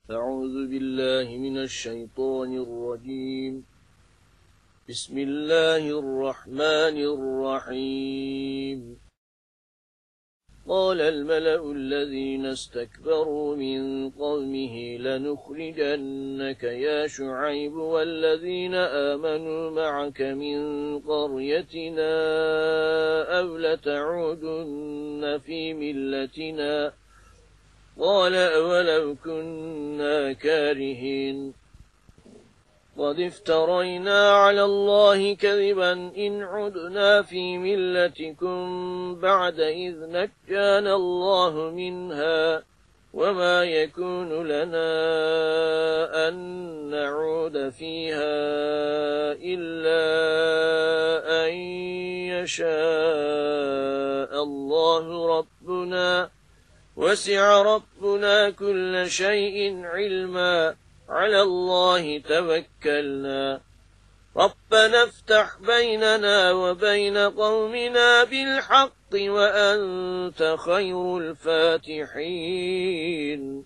أعوذ بالله من الشيطان الرجيم. بسم الله الرحمن الرحيم. قال الملأ الذين استكبروا من قومه لنخرجنك يا شعيب والذين آمنوا معك من قريتنا أو لتعودن في ملتنا قال أولو كنا كارهين قد افترينا على الله كذبا إن عدنا في ملتكم بعد إذ نجانا الله منها وما يكون لنا أن نعود فيها إلا أن يشاء الله ربنا وسع ربنا كل شيء علما على الله توكلنا ربنا افتح بيننا وبين قومنا بالحق وأنت خير الفاتحين.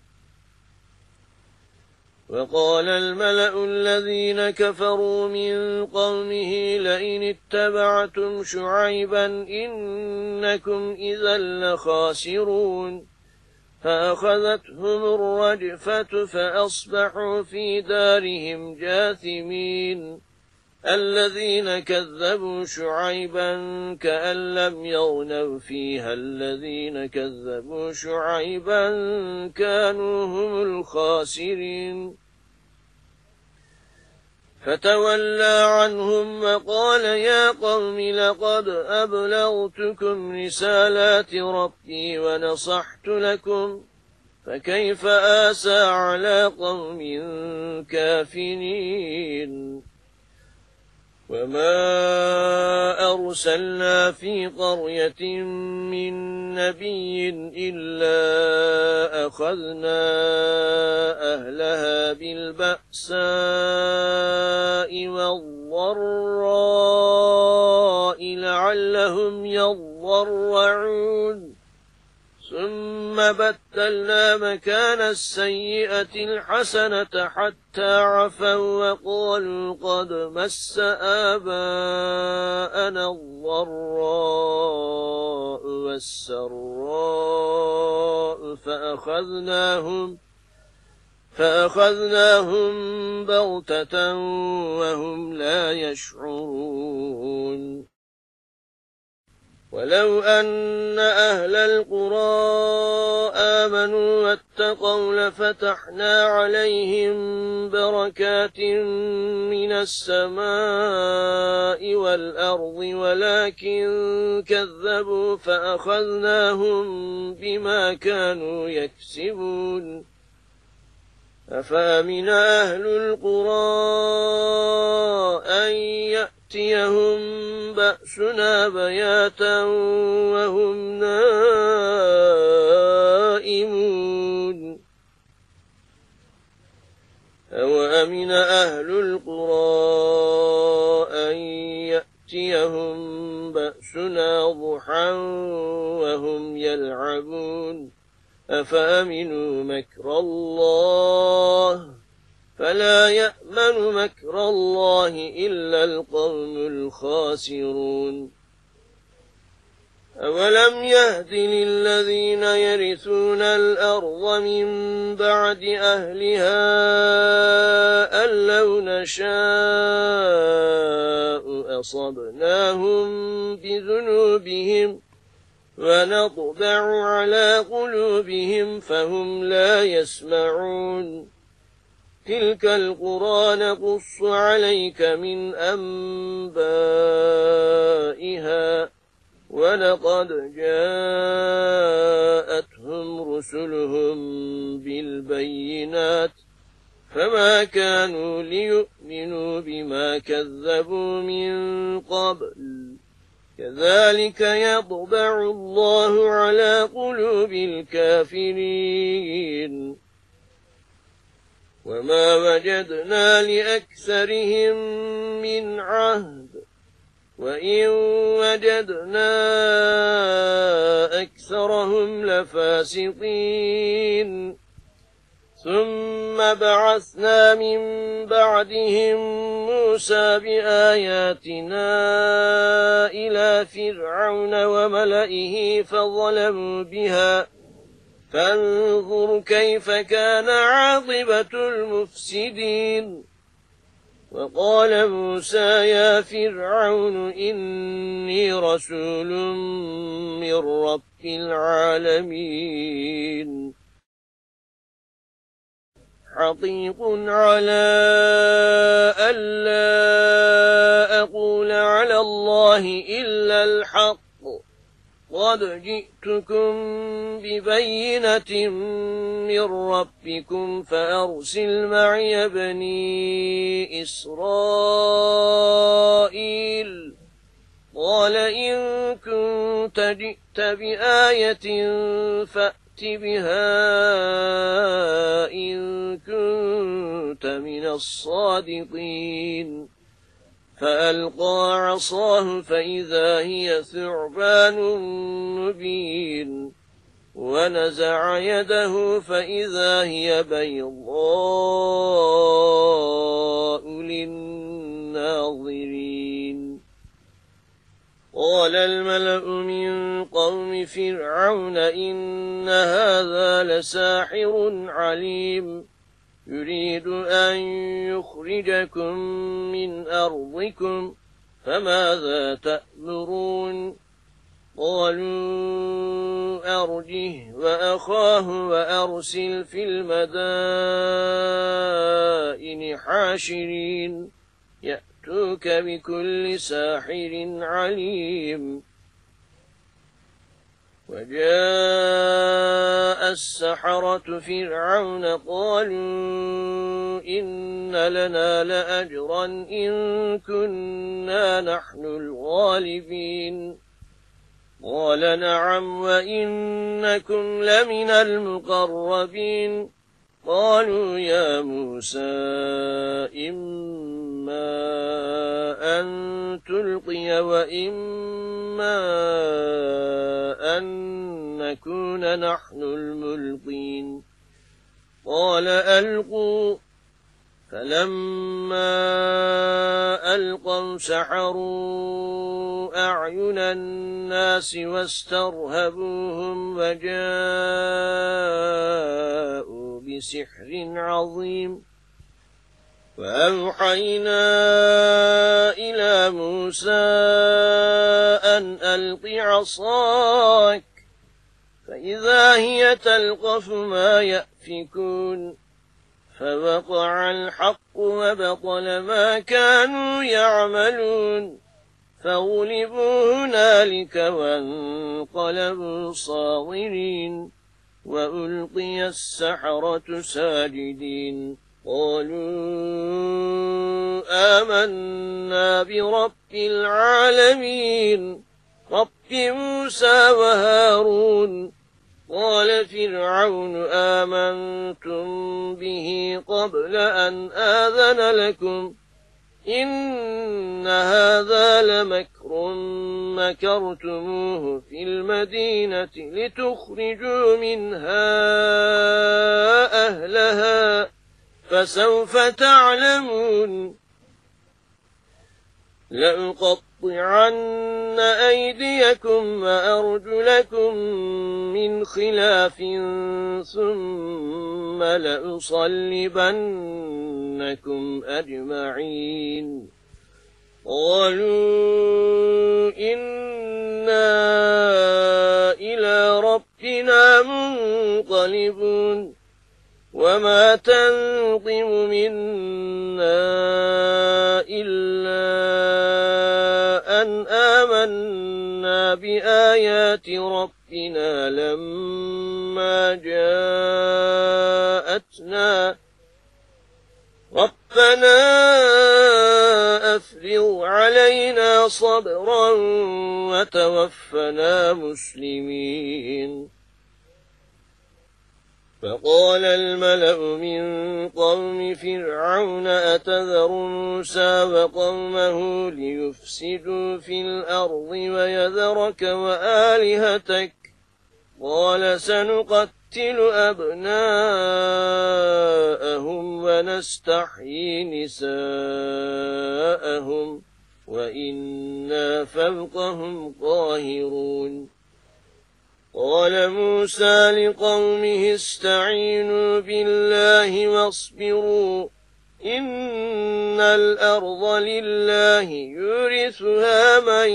وقال الملأ الذين كفروا من قومه لئن اتبعتم شعيبا إنكم إذا لخاسرون فأخذتهم الرجفة فأصبحوا في دارهم جاثمين. الذين كذبوا شعيبا كأن لم يغنوا فيها الذين كذبوا شعيبا كانوا هم الخاسرين. فتولى عنهم وقال يا قوم لقد أبلغتكم رسالات ربي ونصحت لكم فكيف آسى على قوم كافرين. وما أرسلنا في قرية من نبي إلا أخذنا أهلها بالبأساء والضراء لعلهم يضرعون ثم بدلنا مكان السيئة الحسنة حتى عفوا وقالوا قد مس آباءنا الضراء والسراء فأخذناهم بغتة وهم لا يشعرون. ولو أن أهل القرى آمنوا واتقوا لفتحنا عليهم بركات من السماء والأرض ولكن كذبوا فأخذناهم بما كانوا يكسبون. أفأمن أهل القرى أن يأتيهم بأسنا بياتا وهم نائمون أوأمن أهل القرى أن يأتيهم بأسنا ضحى وهم يلعبون أفأمنوا مكر الله فلا يأمن مكر الله إلا القوم الخاسرون. أولم يهد للذين يرثون الأرض من بعد أهلها أن لو نشاء أصبناهم بذنوبهم ونطبع على قلوبهم فهم لا يسمعون. تلك القرى نقص عليك من أنبائها ولقد جاءتهم رسلهم بالبينات فما كانوا ليؤمنوا بما كذبوا من قبل كذلك يطبع الله على قلوب الكافرين. وما وجدنا لأكثرهم من عهد وإن وجدنا أكثرهم لفاسقين. ثم ثم بعثنا من بعدهم موسى بآياتنا إلى فرعون وملئه فظلموا بها فانظر كيف كان عاقبة المفسدين. وقال موسى يا فرعون إني رسول من رب العالمين حقيق على ألا أقول على الله إلا الحق قد جئتكم ببينة من ربكم فأرسل معي بني إسرائيل. قال إن كنت جئت بآية فأت بها إن كنت من الصادقين. فألقى عصاه فإذا هي ثعبان مبين ونزع يده فإذا هي بيضاء للناظرين. قال الملأ من قوم فرعون إن هذا لساحر عليم يريد أن يخرجكم من أرضكم فماذا تأمرون. قالوا أرجه وأخاه وأرسل في المدائن حاشرين يأتوك بكل ساحر عليم. وجاء السحرة فرعون قالوا إن لنا لأجرا إن كنا نحن الغالبين. قال نعم وإنكم لمن المقربين. قالوا يا موسى إما أن تلقي وإما أن نكون نحن الملقين. قال ألقوا. فلما ألقوا سحروا أعين الناس واسترهبوهم وجاءوا بسحر عظيم. وأوحينا إلى موسى أن ألق عصاك فإذا هي تلقف ما يأفكون. فوقع الحق وبطل ما كانوا يعملون فغلبوا هنالك وانقلبوا صاغرين. وألقي السحرة ساجدين قالوا آمنا برب العالمين رب موسى وهارون. قال فرعون آمنتم به قبل أن آذن لكم إن هذا لمكر مكرتموه في المدينة لتخرجوا منها أهلها فسوف تعلمون. لأقطعن أيديكم وأرجلكم من خلاف ثم لأصلبنكم أجمعين. قالوا إنا إلى ربنا منقلبون. وما تنقم منا إلا أن آمنا بآيات ربنا لما جاءتنا ربنا أفرغ علينا صبرا وتوفنا مسلمين. فقال الملأ من قوم فرعون أتذر موسى وقومه ليفسدوا في الأرض ويذرك وآلهتك قال سنقتل ونقتل أبناءهم ونستحيي نساءهم وإنا فوقهم قاهرون قال موسى لقومه استعينوا بالله واصبروا إن الأرض لله يورثها من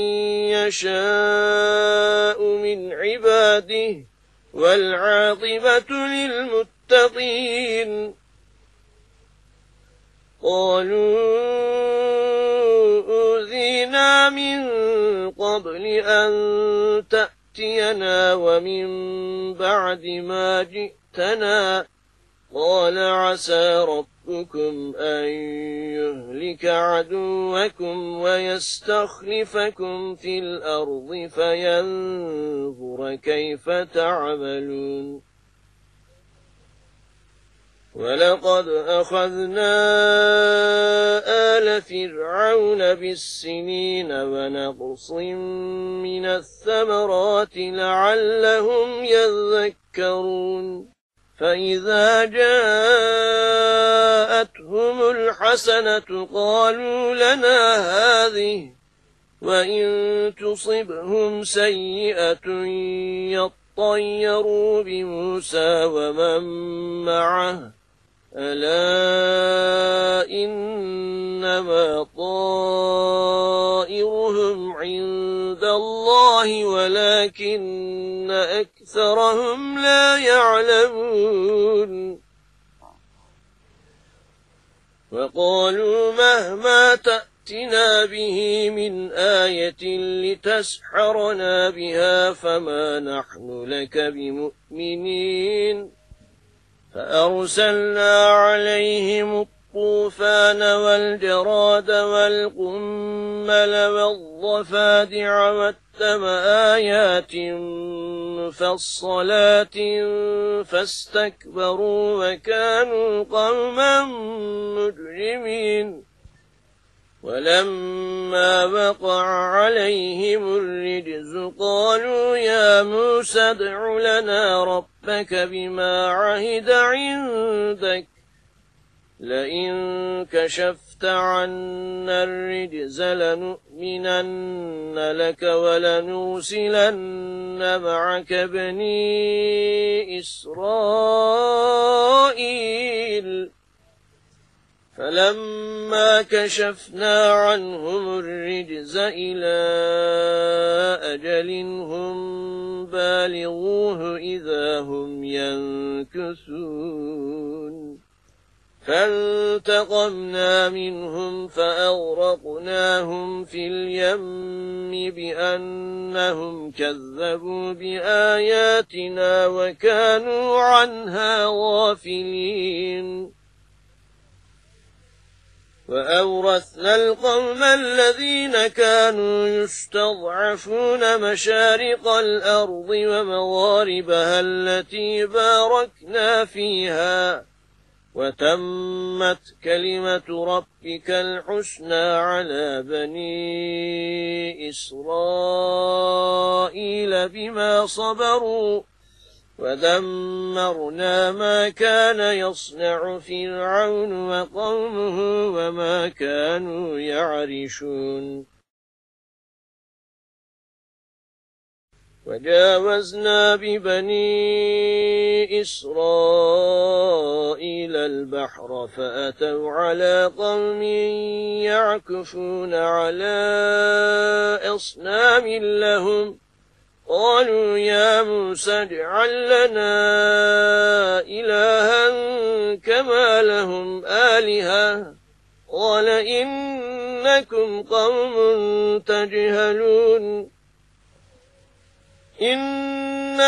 يشاء من عباده والعاقبة للمتقين قالوا أوذينا من قبل أن تأتينا ومن بعد ما جئتنا قال عسى ربكم أن يهلك عدوكم ويستخلفكم في الأرض فينظر كيف تعملون ولقد أخذنا آل فرعون بالسنين ونقص من الثمرات لعلهم يذكرون فإذا جاءتهم الحسنة قالوا لنا هذه وإن تصبهم سيئة يطيروا بموسى ومن معه ألا إنما طائرهم عند الله ولكن أكثرهم لا يعلمون وقالوا مهما تأتنا به من آية لتسحرنا بها فما نحن لك بمؤمنين فأرسلنا عليهم الطوفان والجراد والقمل والضفادع والدم آيات مفصلات فاستكبروا وكانوا قوما مجرمين ولما وقع عليهم الرجز قالوا يا موسى ادع لنا ربك بما عهد عندك لئن كشفت عنا الرجز لنؤمنن لك ولنرسلن معك بني إسرائيل فلما كشفنا عنهم الرجز إلى أجل هم بالغوه إذا هم ينكثون فانتقمنا منهم فأغرقناهم في اليم بأنهم كذبوا بآياتنا وكانوا عنها غافلين وأورثنا القوم الذين كانوا يستضعفون مشارق الأرض ومغاربها التي باركنا فيها وتمت كلمة ربك الحسنى على بني إسرائيل بما صبروا ودمرنا ما كان يصنع فرعون وقومه وما كانوا يعرشون وجاوزنا ببني إسرائيل البحر فأتوا على قوم يعكفون على أصنام لهم قالوا يا موسى اجعل لنا إلها كما لهم آلهة قال إنكم قوم تجهلون إن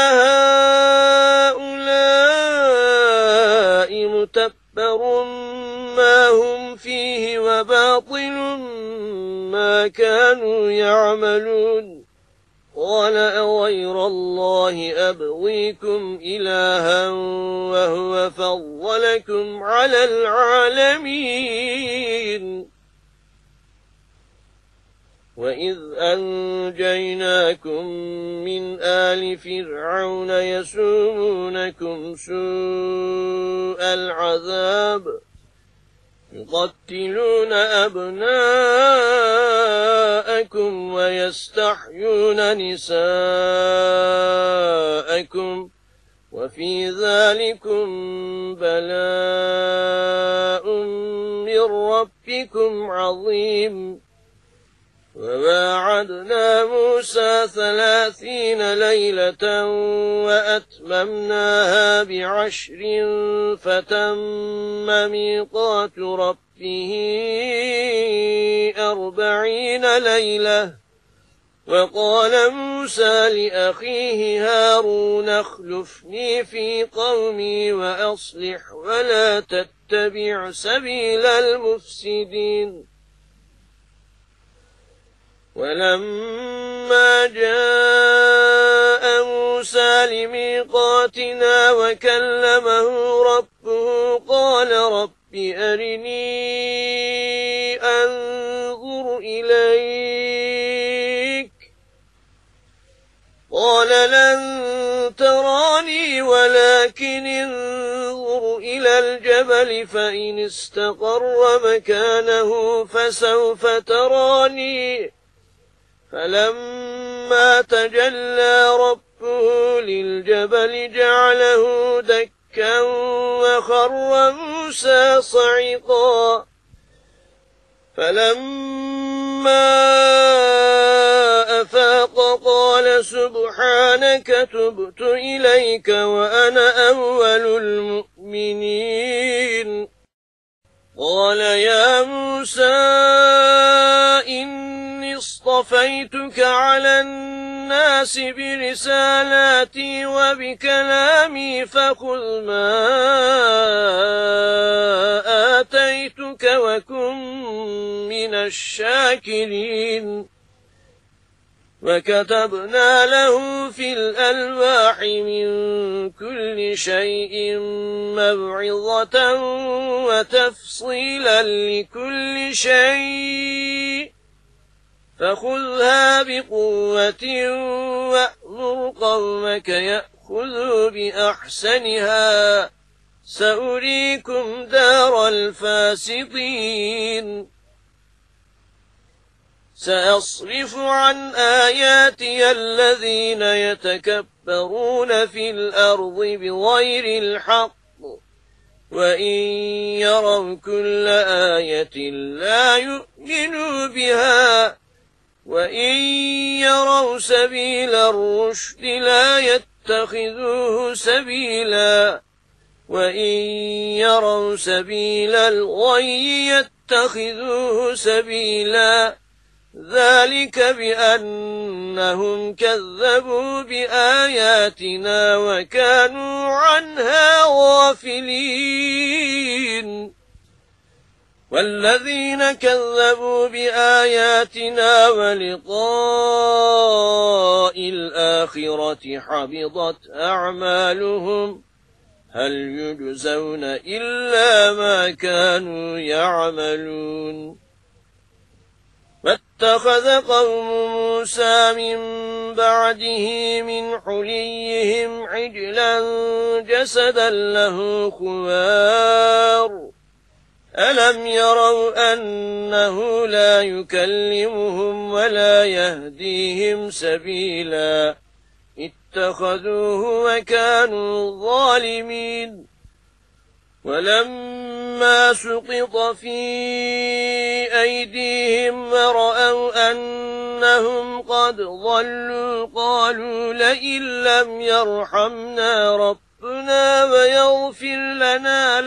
هؤلاء متبر ما هم فيه وباطل ما كانوا يعملون قال أغير الله أبغيكم إلها وهو فضلكم على العالمين وإذ أنجيناكم من آل فرعون يسومونكم سوء العذاب يقتلون أبناءكم ويستحيون نساءكم وفي ذلكم بلاء من ربكم عظيم وواعدنا موسى 30 ليلة وأتممناها ب10 فتم ميقات ربه 40 ليلة وقال موسى لأخيه هارون اخلفني في قومي وأصلح ولا تتبع سبيل المفسدين ولما جاء موسى لميقاتنا وكلمه ربه قال رب أرني أنظر إليك قال لن تراني ولكن انظر إلى الجبل فإن استقر مكانه فسوف تراني فلما تجلى ربه للجبل جعله دكا وخر موسى صعقا فلما أفاق قال سبحانك تبت إليك وأنا أول المؤمنين قال يا موسى إني اصطفيتك على الناس برسالاتي وبكلامي فخذ ما آتيتك وكن من الشاكرين وكتبنا له في الألواح من كل شيء موعظة وتفصيلا لكل شيء فخذها بقوة وأمر قومك يأخذوا بأحسنها سأريكم دار الفاسقين سأصرف عن آياتي الذين يتكبرون في الأرض بغير الحق وإن يروا كل آية لا يؤمنوا بها وإن يروا سبيل الرشد لا يتخذوه سبيلا وإن يروا سبيل الغي يتخذوه سبيلا ذلك بأنهم كذبوا بآياتنا وكانوا عنها غافلين والذين كذبوا بآياتنا ولقاء الآخرة حبطت أعمالهم هل يجزون إلا ما كانوا يعملون واتخذ قوم موسى من بعده من حليهم عجلا جسدا له خوار ألم يروا أنه لا يكلمهم ولا يهديهم سبيلا اتخذوه وكانوا ظالمين ولما سقط في أيديهم ورأوا أنهم قد ضلوا قالوا لئن لم يرحمنا ربنا ويغفر لنا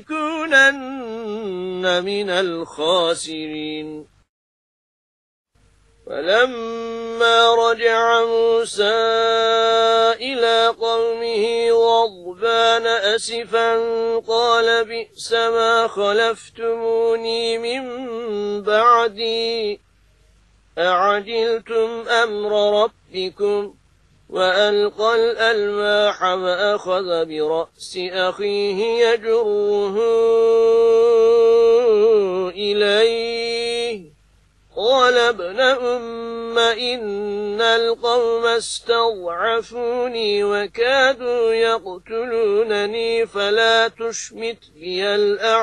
لنكونن من الخاسرين ولما رجع موسى إلى قومه غضبان أسفا قال بئس ما خلفتموني من بعدي أعجلتم أمر ربكم وألقى الألواح وأخذ برأس أخيه يجره إليه قال يا ابن إن القوم استضعفوني وكادوا يقتلونني فلا تشمت بي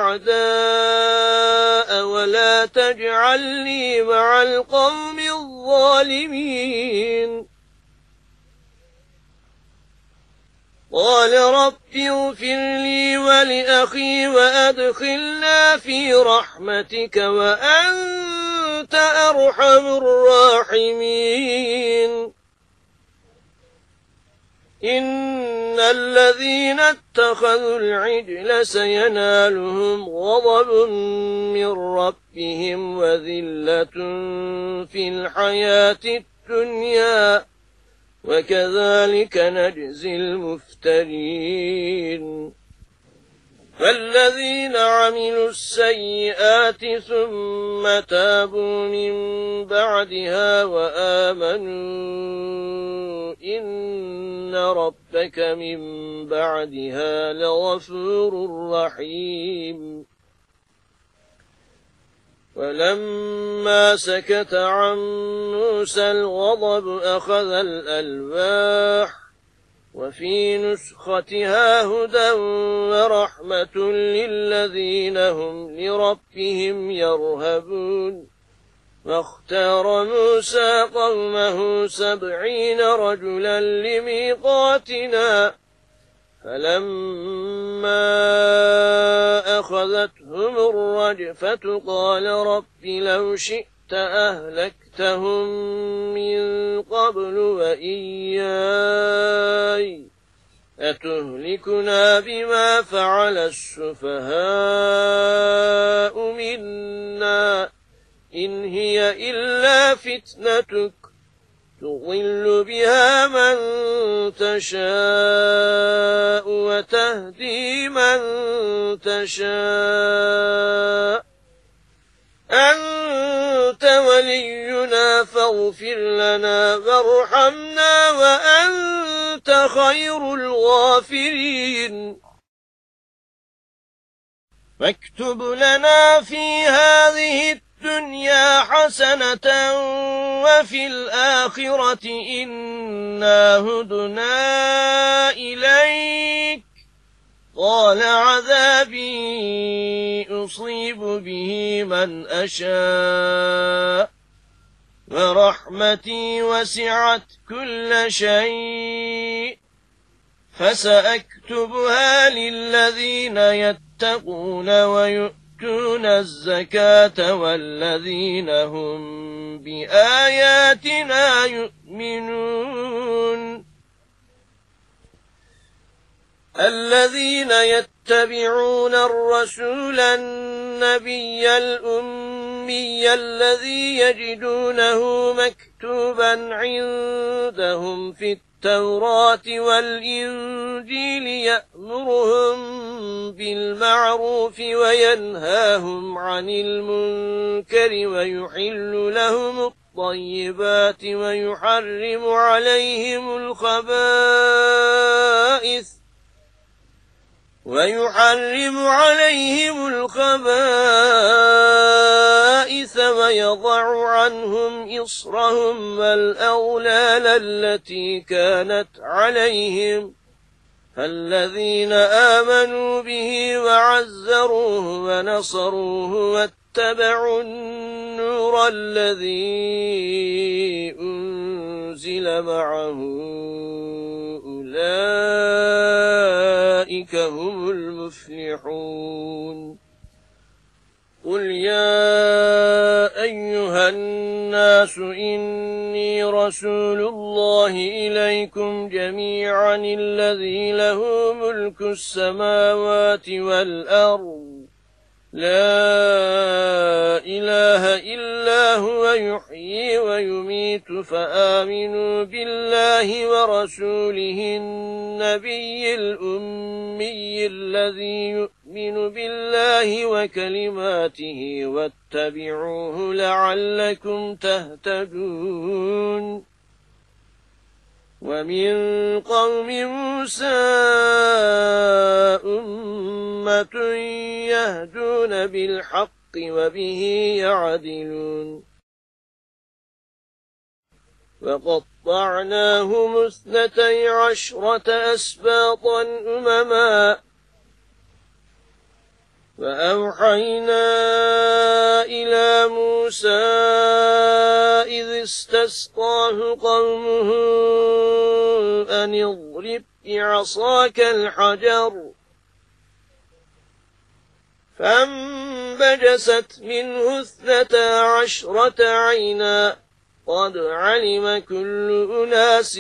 الأعداء ولا تجعلني مع القوم الظالمين قال رب اغفر لي ولأخي وأدخلنا في رحمتك وأنت أرحم الراحمين إن الذين اتخذوا العجل سينالهم غضب من ربهم وذلة في الحياة الدنيا وكذلك نجزي المفترين فالذين عملوا السيئات ثم تابوا من بعدها وآمنوا إن ربك من بعدها لغفور رحيم ولما سكت عن موسى الغضب أخذ الألواح وفي نسختها هدى ورحمة للذين هم لربهم يرهبون واختار موسى قومه 70 رجلا لميقاتنا فلما أخذتهم الرجفة قال رب لو شئت أهلكتهم من قبل وإياي أتهلكنا بما فعل السفهاء منا إن هي إلا فتنتك تضل بها من تشاء وتهدي من تشاء أنت ولينا فاغفر لنا وارحمنا وأنت خير الغافرين فاكتب لنا في هذه الدنيا حسنة وفي الآخرة إنا هدنا إليك قال عذابي أصيب به من أشاء ورحمتي وسعت كل شيء فسأكتبها للذين يتقون ويؤتون الزكاة والذين هم بآياتنا يؤمنون الذين يتبعون الرسول النبي الأمي الذي يجدونه مكتوبا عندهم في التوراة والإنجيل يأمرهم بالمعروف وينهاهم عن المنكر ويحل لهم الطيبات ويحرم عليهم الخبائث ويضع عنهم إصرهم والأغلال التي كانت عليهم فالذين آمنوا به وعزروه ونصروه واتبعوا النور الذي أنزل معه أولئك هم المفلحون قل يا أيها الناس إني رسول الله إليكم جميعا الذي له ملك السماوات والأرض لا إله إلا هو يحيي ويميت فآمنوا بالله ورسوله النبي الأمي الذي يؤمن بالله وكلماته واتبعوه لعلكم تهتدون ومن قوم موسى أمة يهدون بالحق وبه يعدلون وقطعناهم 12 أسباطا أمما وأوحينا إلى موسى إذ استسقاه قومه أن اضرب بعصاك الحجر فانبجست منه 12 عينا قد علم كل أناس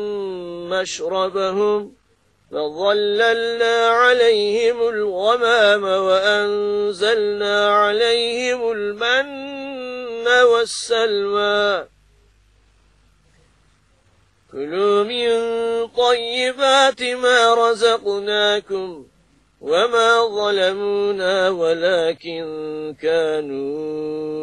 مشربهم فظللنا عليهم الغمام وأنزلنا عليهم المن والسلوى كلوا من طيبات ما رزقناكم وما ظلمونا ولكن كانوا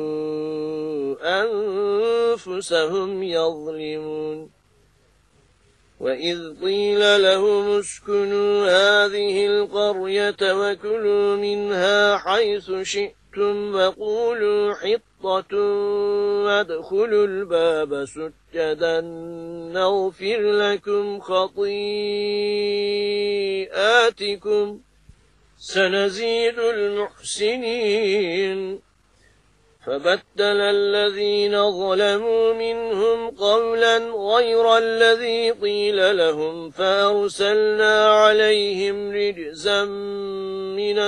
أنفسهم يظلمون وإذ قيل لهم اسكنوا هذه القرية وكلوا منها حيث شئتم وقولوا حطة وادخلوا الباب سجدا نغفر لكم خطيئاتكم سنزيد المحسنين فبدل الذين ظلموا منهم قولا غير الذي قيل لهم فأرسلنا عليهم رجزا من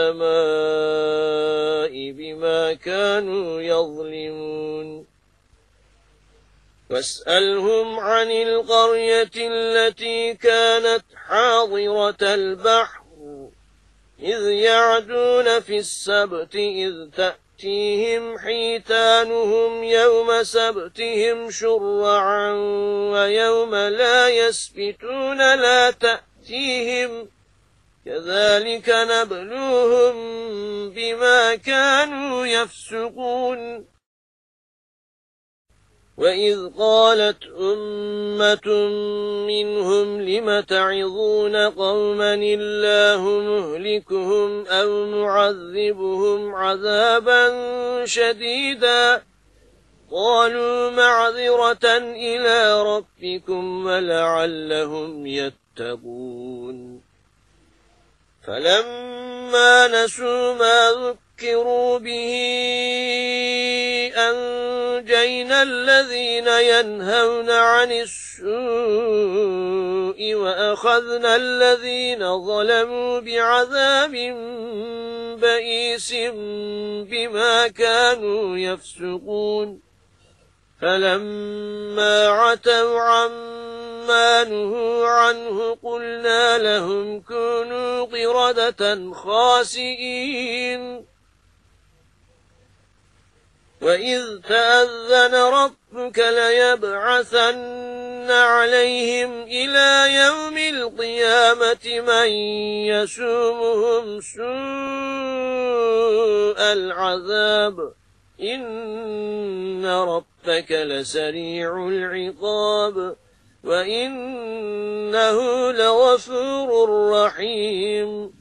السماء بما كانوا يظلمون واسألهم عن القرية التي كانت حاضرة البحر إذ يعدون في السبت إذ تأتيهم حيتانهم يوم سبتهم شرعا ويوم لا يسبتون لا تأتيهم كذلك نبلوهم بما كانوا يفسقون وإذ قالت أمة منهم لم تعظون قوما الله مهلكهم أو معذبهم عذابا شديدا قالوا معذرة إلى ربكم ولعلهم يتقون فلما نسوا ما ذكروا به أنجينا الذين ينهون عن السوء وأخذنا الذين ظلموا بعذاب بئيس بما كانوا يفسقون فلما عتوا عما نهوا عنه قلنا لهم كونوا قردة خاسئين وإذ تأذن ربك ليبعثن عليهم إلى يوم القيامة من يسومهم سوء العذاب إن ربك لسريع العقاب وإنه لغفور رحيم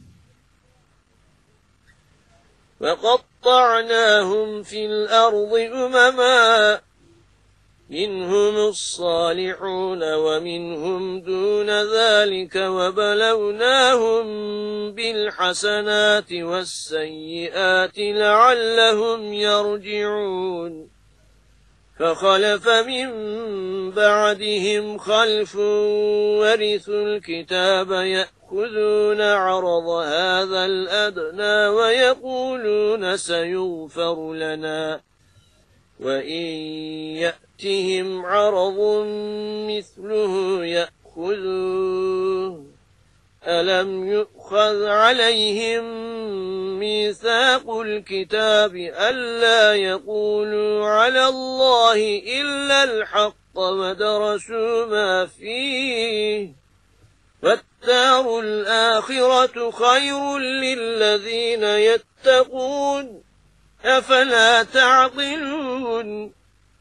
وقطعناهم في الأرض أمما منهم الصالحون ومنهم دون ذلك وبلوناهم بالحسنات والسيئات لعلهم يرجعون فخلف من بعدهم خلف ورثوا الكتاب يأخذون عرض هذا الأدنى ويقولون سيغفر لنا وإن يأتهم عرض مثله يأخذوه ألم يؤخذ عليهم ميثاق الكتاب ألا يقولوا على الله إلا الحق ودرسوا ما فيه والدار الآخرة خير للذين يتقون أفلا تعقلون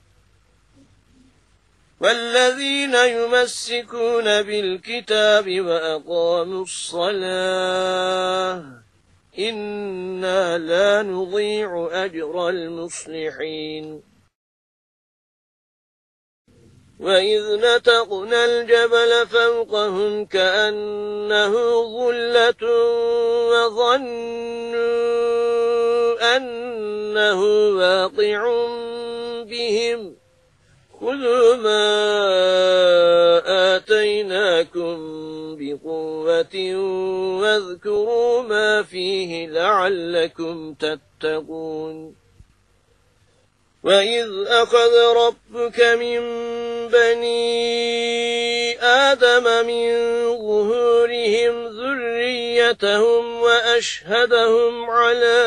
والذين يمسكون بالكتاب وأقاموا الصلاة إنا لا نضيع أجر المصلحين وإذ نتقنا الجبل فوقهم كأنه ظلة وظنوا أنه واقع بهم خذوا ما آتيناكم بقوة واذكروا ما فيه لعلكم تتقون وإذ أخذ ربك من بني آدم من ظهورهم ذريتهم وأشهدهم على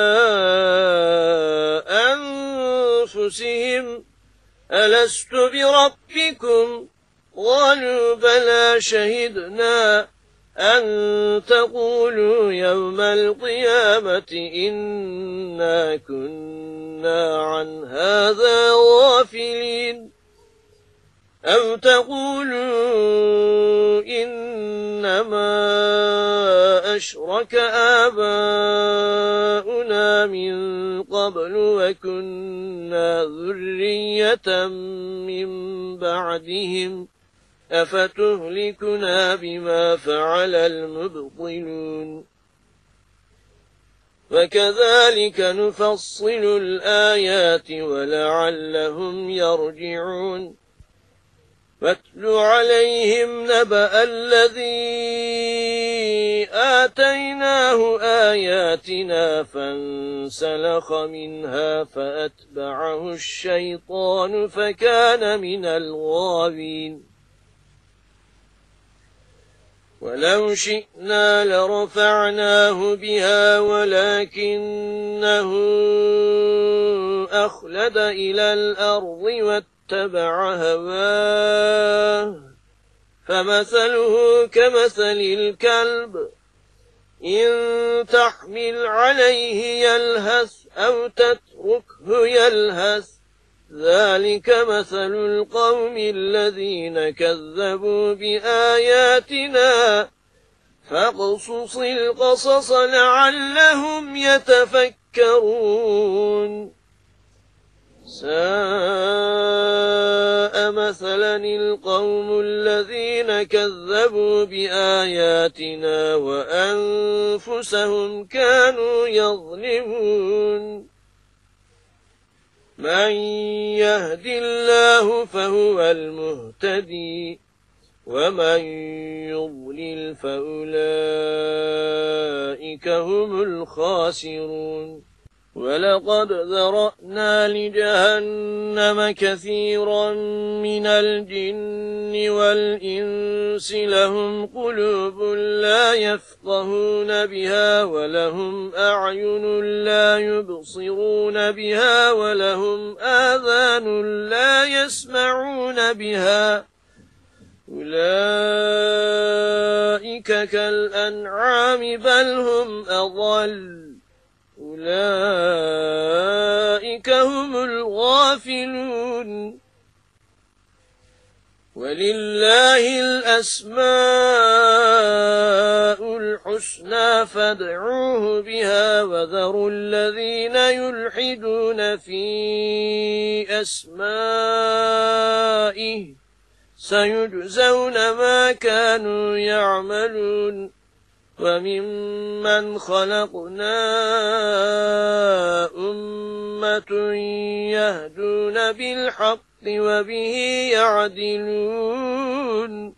أنفسهم ألست بربكم قالوا بلى شهدنا أن تقولوا يوم القيامة إنا كنا عن هذا غافلين أو تقولوا إنما أشرك آباؤنا من قبل وكنا ذرية من بعدهم أفتهلكنا بما فعل المبطلون وكذلك نفصل الآيات ولعلهم يرجعون واتل عليهم نبأ الذي آتيناه آياتنا فانسلخ منها فأتبعه الشيطان فكان من الغاوين ولو شئنا لرفعناه بها ولكنه أخلد إلى الأرض واتبع هواه فمثله كمثل الكلب إن تحمل عليه يلهث أو تتركه يلهث ذلك مثل القوم الذين كذبوا بآياتنا فاقصص القصص لعلهم يتفكرون ساء مثلا القوم الذين كذبوا بآياتنا وأنفسهم كانوا يظلمون من يهد الله فهو المهتدي ومن يضلل فأولئك هم الخاسرون ولقد ذرأنا لجهنم كثيرا من الجن والإنس لهم قلوب لا يفقهون بها ولهم أعين لا يبصرون بها ولهم آذان لا يسمعون بها أولئك كالأنعام بل هم أضل أولئك هم الغافلون ولله الأسماء الحسنى فادعوه بها وذروا الذين يلحدون في أسمائه سيجزون ما كانوا يعملون وممن خلقنا أمة يهدون بالحق وبه يعدلون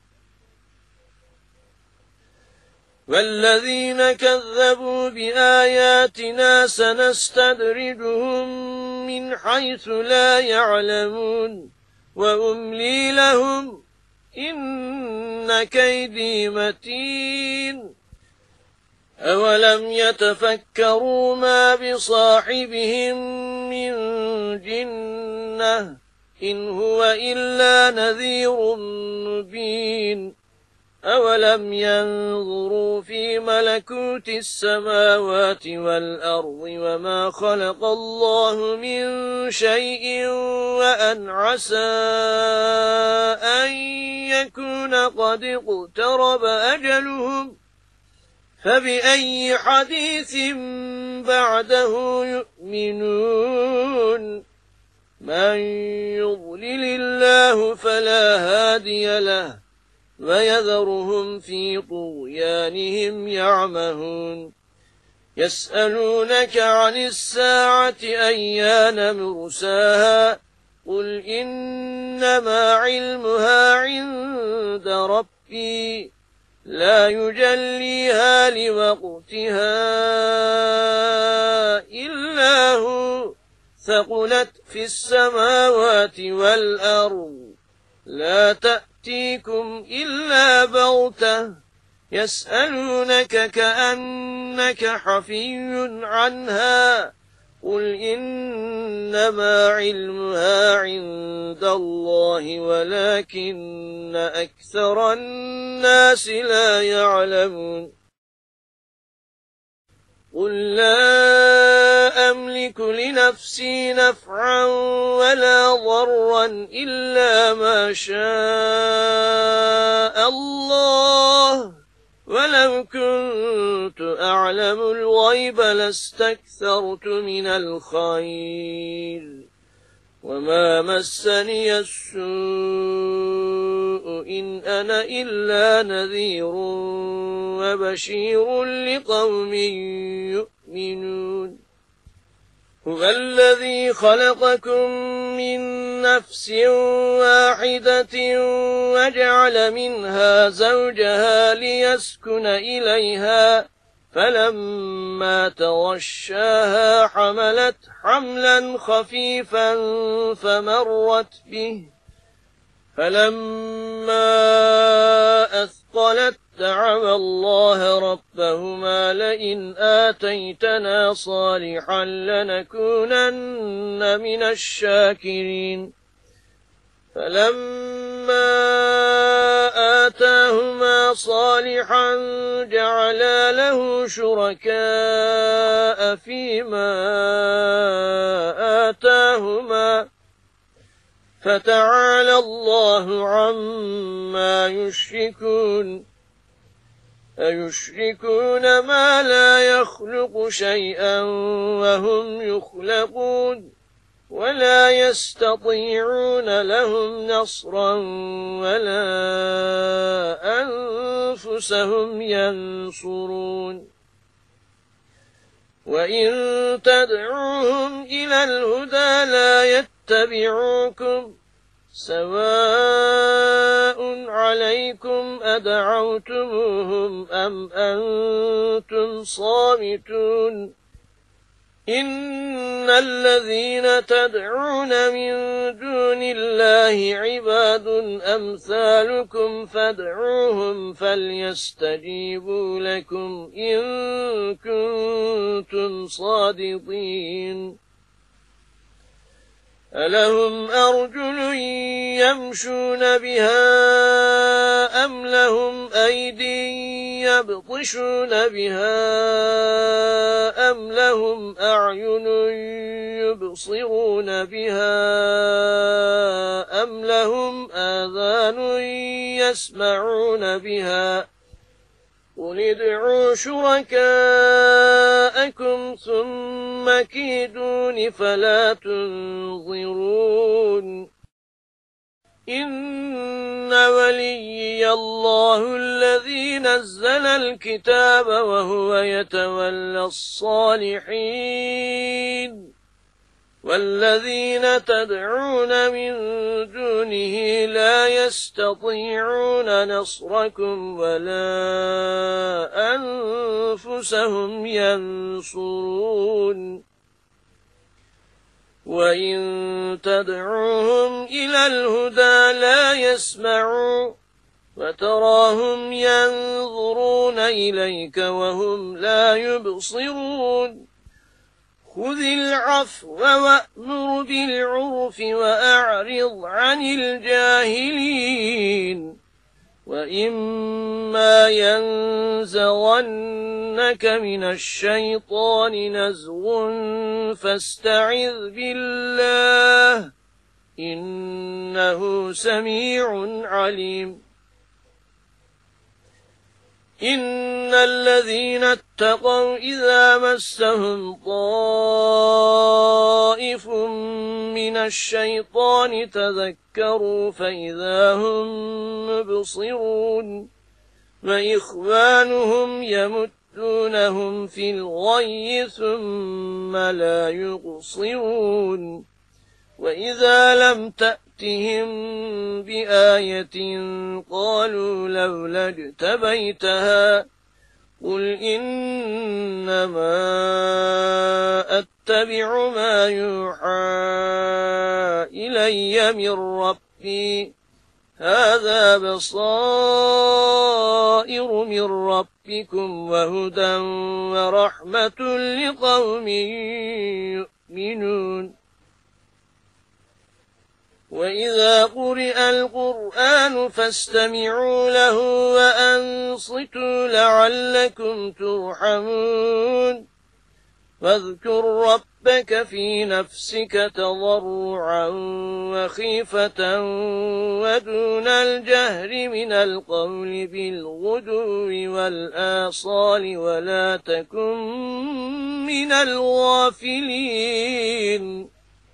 والذين كذبوا بآياتنا سنستدرجهم من حيث لا يعلمون وأملي لهم إن كيدي متين أولم يتفكروا ما بصاحبهم من جنة إن هو إلا نذير مبين أولم ينظروا في ملكوت السماوات والأرض وما خلق الله من شيء وأن عسى أن يكون قد اقترب أجلهم فبأي حديث بعده يؤمنون من يضلل الله فلا هادي له ويذرهم في طغيانهم يعمهون يسألونك عن الساعة أيان مرساها قل إنما علمها عند ربي لا يجليها لوقتها إلا هو ثقلت في السماوات والأرض لا تأتيكم إلا بغتة يسألونك كأنك حفي عنها قل إنما علمها عند الله ولكن أكثر الناس لا يعلمون قل لا أملك لنفسي نفعا ولا ضرا إلا ما شاء الله ولو كنت أعلم الغيب لاستكثرت من الخير وما مسني السوء إن أنا إلا نذير وبشير لقوم يؤمنون هو الذي خلقكم من نفس واحدة وجعل منها زوجها ليسكن إليها فلما تغشاها حملت حملا خفيفا فمرت به فلما أثقلت دعوا الله ربهما لئن آتيتنا صالحا لنكونن من الشاكرين فلما آتاهما صالحا جعلا له شركاء فيما آتاهما فتعالى الله عما يشركون أيشركون ما لا يخلق شيئا وهم يخلقون ولا يستطيعون لهم نصرا ولا أنفسهم ينصرون وإن تدعوهم إلى الهدى لا يتبعوكم سواء عليكم أدعوتموهم أم أنتم صامتون إن الذين تدعون من دون الله عباد أمثالكم فادعوهم فليستجيبوا لكم إن كنتم صادقين ألهم أرجل يمشون بها أم لهم أيدي يبطشون بها أم لهم أعين يبصرون بها أم لهم آذان يسمعون بها قل ادعوا شركاءكم ثم كيدون فلا تنظرون إن وليي الله الذي نزل الكتاب وهو يتولى الصالحين والذين تدعون من دونه لا يستطيعون نصركم ولا أنفسهم ينصرون وإن تدعوهم إلى الهدى لا يسمعوا وتراهم ينظرون إليك وهم لا يبصرون خذ العفو وأمر بالعرف وأعرض عن الجاهلين وإما ينزغنك من الشيطان نزغ فاستعذ بالله إنه سميع عليم إن الذين اتقوا إذا مسهم طائف من الشيطان تذكروا فإذا هم مبصرون وإخوانهم يمدونهم في الغي ثم لا يقصرون وإذا لم تأتهم بآية قالوا لولا اجتبيتها قل إنما أتبع ما يوحى إلي من ربي هذا بصائر من ربكم وهدى ورحمة لقوم يؤمنون وإذا قرئ القرآن فاستمعوا له وأنصتوا لعلكم ترحمون واذكر ربك في نفسك تضرعا وخيفة ودون الجهر من القول بالغدو والآصال ولا تكن من الغافلين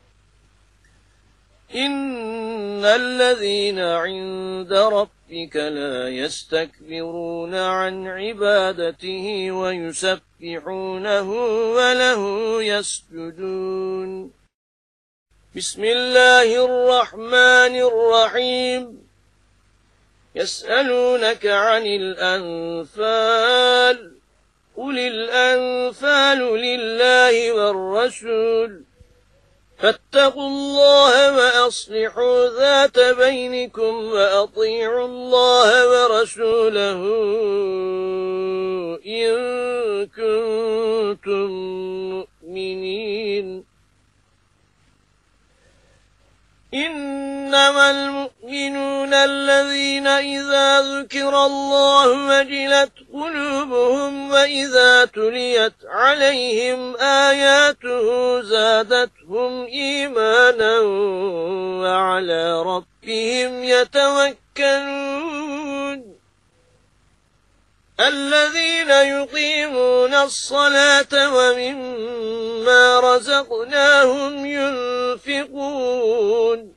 إن الذين عند ربك لا يستكبرون عن عبادته ويسبحونه وله يسجدون بسم الله الرحمن الرحيم يسألونك عن الأنفال قل الأنفال لله والرسول فاتقوا الله وأصلحوا ذات بينكم وأطيعوا الله ورسوله إن كنتم مؤمنين إنما المؤمنون الذين إذا ذكر الله وجلت قلوبهم وإذا تليت عليهم آياته زادتهم إيمانا وعلى ربهم يتوكلون الذين يقيمون الصلاة ومما رزقناهم ينفقون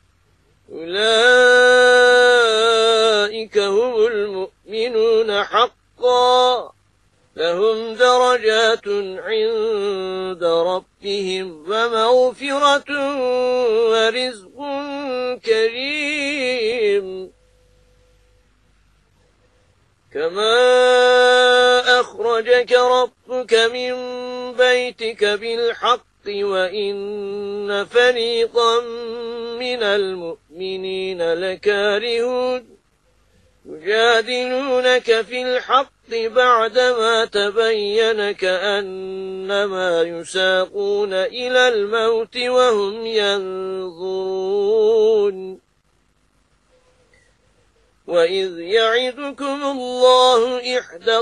أولئك هم المؤمنون حقا لهم درجات عند ربهم ومغفرة ورزق كريم كما أخرجك ربك من بيتك بالحق وإن فريقا من المؤمنين لكارهون يجادلونك في الحق بعدما تبين كأنما يساقون إلى الموت وهم ينظرون وإذ يعدكم الله إحدى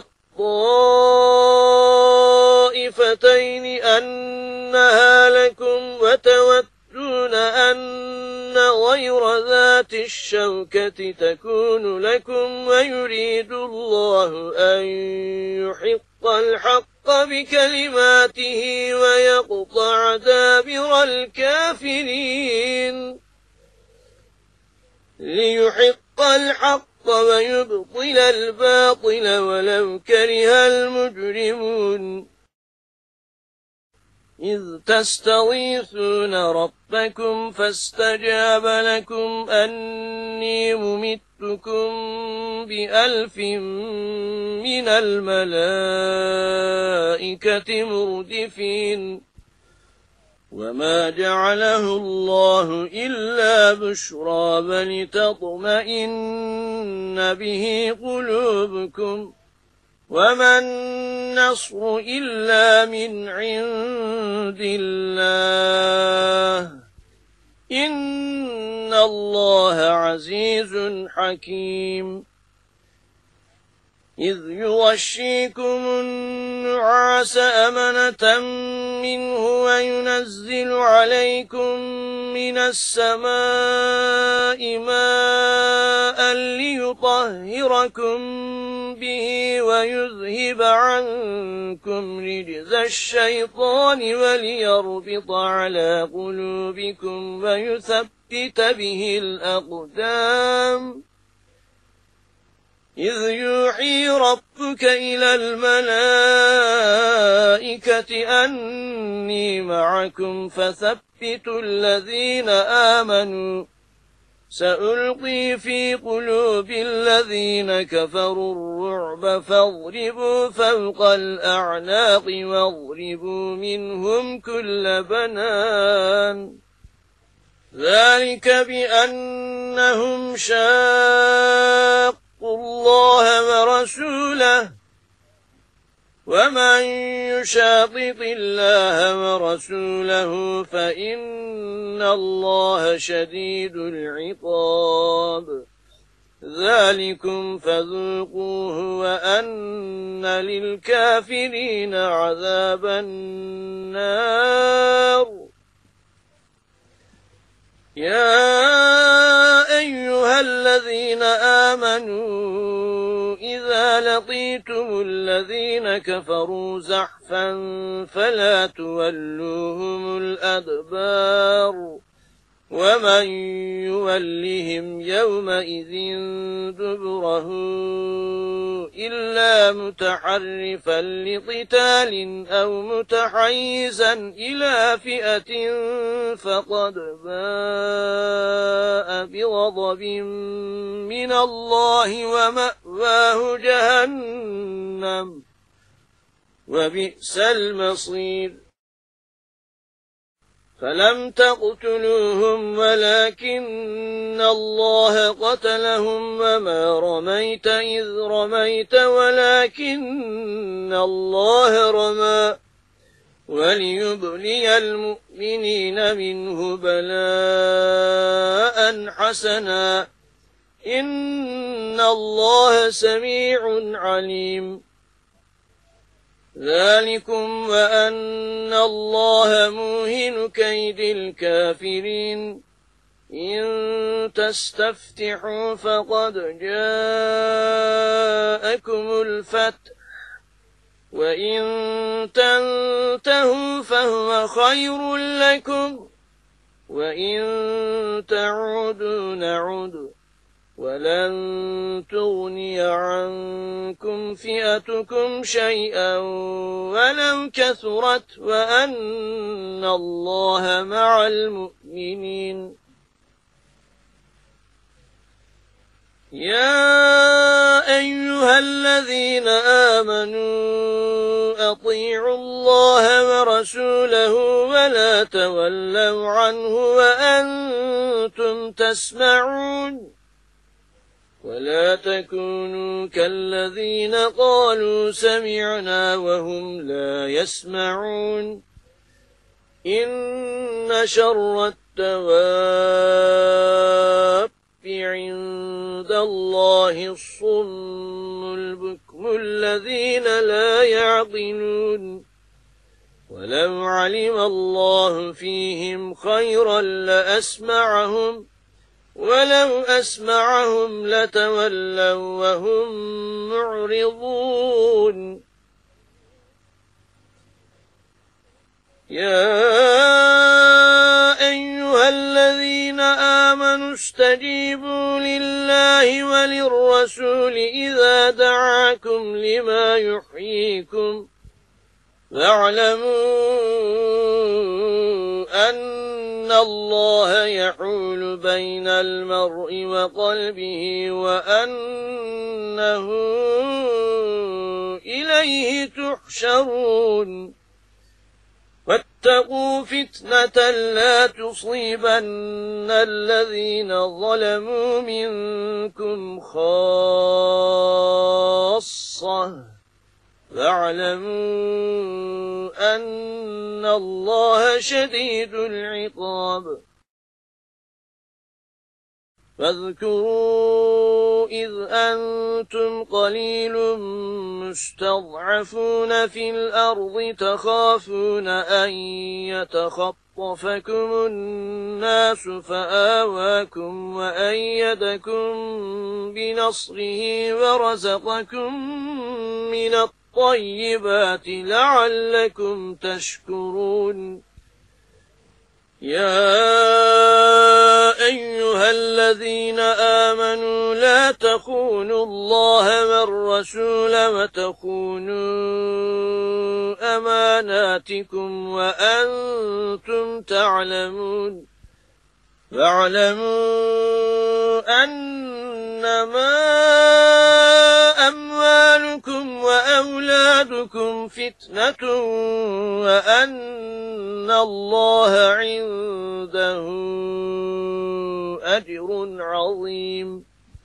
الطائفتين أنها لكم وتودون أن غير ذات الشوكة تكون لكم ويريد الله أن يحق الحق بكلماته ويقطع دابر الكافرين ليحق الحق ويبطل الباطل ولو كره المجرمون إذ تستغيثون ربكم فاستجاب لكم أني ممتكم ب1000 من الملائكة مردفين وما جعله الله إلا بشرى ولتطمئن به قلوبكم وما النصر إلا من عند الله إن الله عزيز حكيم إذ يغشيكم النعاس أمنة منه وينزل عليكم من السماء ماء ليطهركم به ويذهب عنكم رجز الشيطان وليربط على قلوبكم ويثبت به الأقدام إذ يوحي ربك إلى الملائكة أني معكم فثبتوا الذين آمنوا سألقي في قلوب الذين كفروا الرعب فاضربوا فوق الأعناق واضربوا منهم كل بنان ذلك بأنهم شاقوا الله ورسوله ومن يشاقق الله ورسوله فإن الله شديد العقاب ذلكم فذوقوه وأن للكافرين عذاب النار يا أيها الذين آمنوا إذا لقيتم الذين كفروا زحفا فلا تولوهم الأدبار ومن يولهم يومئذ دبره إلا متحرفا لقتال أو متحيزا إلى فئة فقد باء بغضب من الله ومأواه جهنم وبئس المصير فلم تقتلوهم ولكن الله قتلهم وما رميت إذ رميت ولكن الله رمى وليبلي المؤمنين منه بلاء حسنا إن الله سميع عليم ذلكم وأن الله موهن كيد الكافرين إن تستفتحوا فقد جاءكم الفتح وإن تنتهوا فهو خير لكم وإن تعودوا نعد ولن تغني عنكم فئتكم شيئا ولو كثرت وأن الله مع المؤمنين يا أيها الذين آمنوا أطيعوا الله ورسوله ولا تولوا عنه وأنتم تسمعون ولا تكونوا كالذين قالوا سمعنا وهم لا يسمعون إن شر الدواب عند الله الصم البكم الذين لا يعقلون ولو علم الله فيهم خيرا لأسمعهم ولو أسمعهم لتولوا وهم معرضون يا أيها الذين آمنوا استجيبوا لله وللرسول إذا دعاكم لما يحييكم واعلموا أن الله يحول بين المرء وقلبه وأنه إليه تحشرون واتقوا فتنة لا تصيبن الذين ظلموا منكم خاصة واعلموا أن الله شديد العقاب فاذكروا إذ أنتم قليل مستضعفون في الأرض تخافون أن يتخطفكم فاختطفكم الناس فآواكم وأيدكم بنصره ورزقكم من الطيبات لعلكم تشكرون يا أيها الذين آمنوا لا تخونوا الله والرسول وتخونوا أماناتكم وأنتم تعلمون واعلموا أنما أموالكم وأولادكم فتنة وأن الله عنده أجر عظيم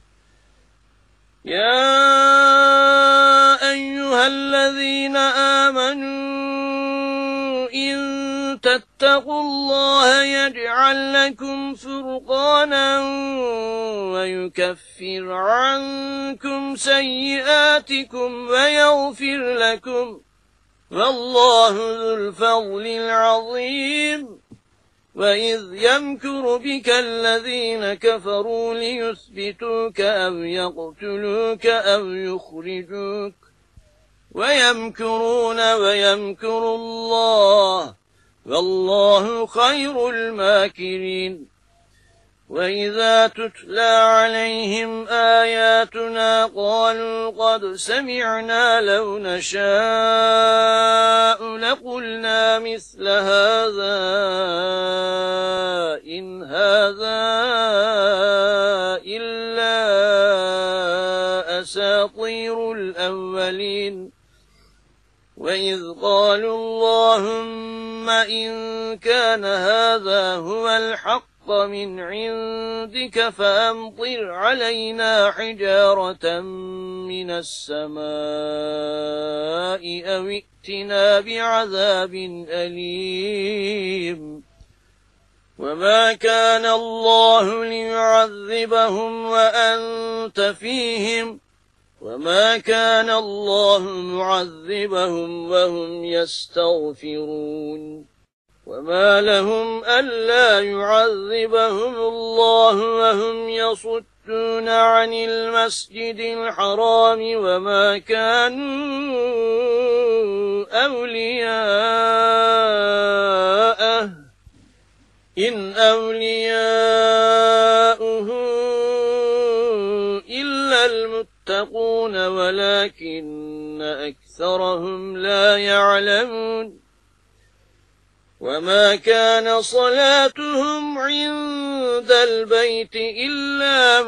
يا أيها الذين آمنوا إن تتقوا الله يجعل لكم فرقانا ويكفر عنكم سيئاتكم ويغفر لكم والله ذو الفضل العظيم وإذ يمكر بك الذين كفروا ليثبتوك أو يقتلوك أو يخرجوك ويمكرون ويمكر الله والله خير الماكرين وإذا تتلى عليهم آياتنا قالوا قد سمعنا لو نشاء لقلنا مثل هذا إن هذا إلا أساطير الأولين وإذ قالوا اللهم إن كان هذا هو الحق من عندك فأمطر علينا حجارة من السماء أو ائتنا بعذاب أليم وما كان الله ليعذبهم وأنت فيهم وما كان الله معذبهم وهم يستغفرون وما لهم ألا يعذبهم الله وهم يصدون عن المسجد الحرام وما كانوا أولياءه إن أولياؤه إلا المتقون ولكن أكثرهم لا يعلمون وما كان صلاتهم عند البيت إلا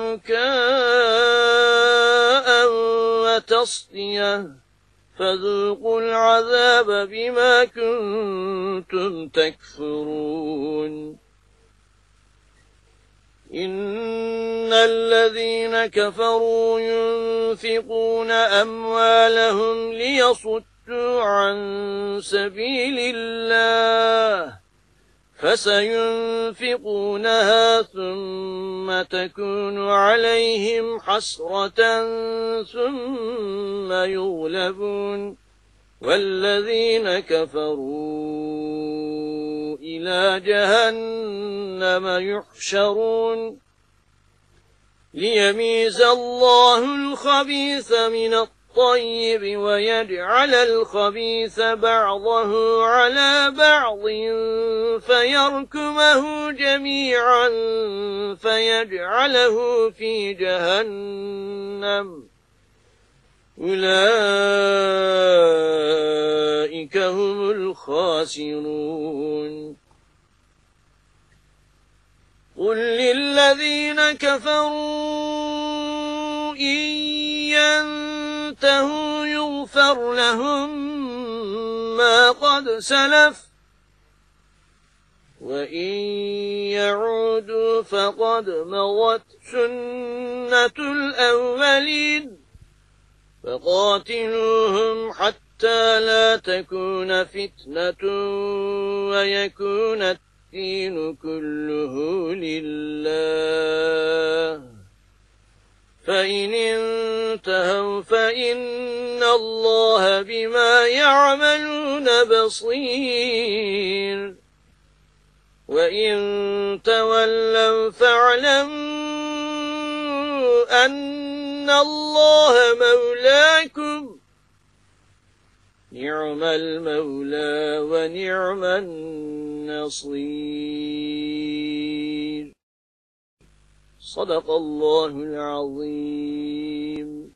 مكاء وتصدية فذوقوا العذاب بما كنتم تكفرون إن الذين كفروا ينفقون أموالهم ليصدوا عن سبيل الله فسينفقونها ثم تكون عليهم حسرة ثم يغلبون والذين كفروا إلى جهنم يحشرون ليميز الله الخبيث من الطيب ويجعل الخبيث بعضه على بعض فيركمه جميعا فيجعله في جهنم أولئك هم الخاسرون قل للذين كفروا إن ينتهوا يغفر لهم ما قد سلف وإن يعودوا فقد مضت سنة الأولين فقاتلوهم حتى لا تكون فتنة ويكون الدين كله لله فإن انتهوا فإن الله بما يعملون بصير وإن تولوا فاعلموا أن الله مولاكم نعم المولى ونعم النصير. صدق الله العظيم.